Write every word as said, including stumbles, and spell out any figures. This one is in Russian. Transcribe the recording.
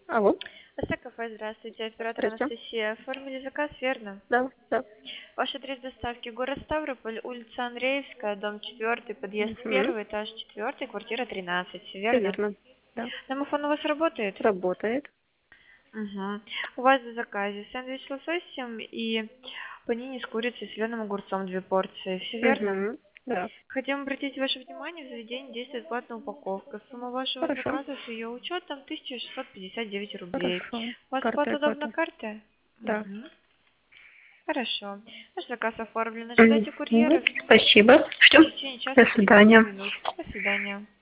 Алло. Эссе кафе, здравствуйте, оператор Здрасте. Анастасия. Оформили заказ, верно? Да, да. Ваш адрес доставки город Ставрополь, улица Андреевская, дом четвертый, подъезд Угу. первый, этаж четвертый, квартира тринадцать, всё Все верно? верно. Да. Домофон у вас работает? Работает. Угу. У вас в заказе сэндвич с лососем и панини с курицей и соленым огурцом две порции, все верно? Угу. Да. Хотим обратить ваше внимание, в заведении действует платная упаковка. Сумма вашего Хорошо. заказа с ее учетом тысяча шестьсот пятьдесят девять рублей. Хорошо. У вас Карта оплата удобна оплата. картой? Да. Угу. Хорошо. Ваш заказ оформлен. Мгм. Ожидайте курьера Спасибо. в Ждем. течение До часа тридцати свидания. минут. До свидания.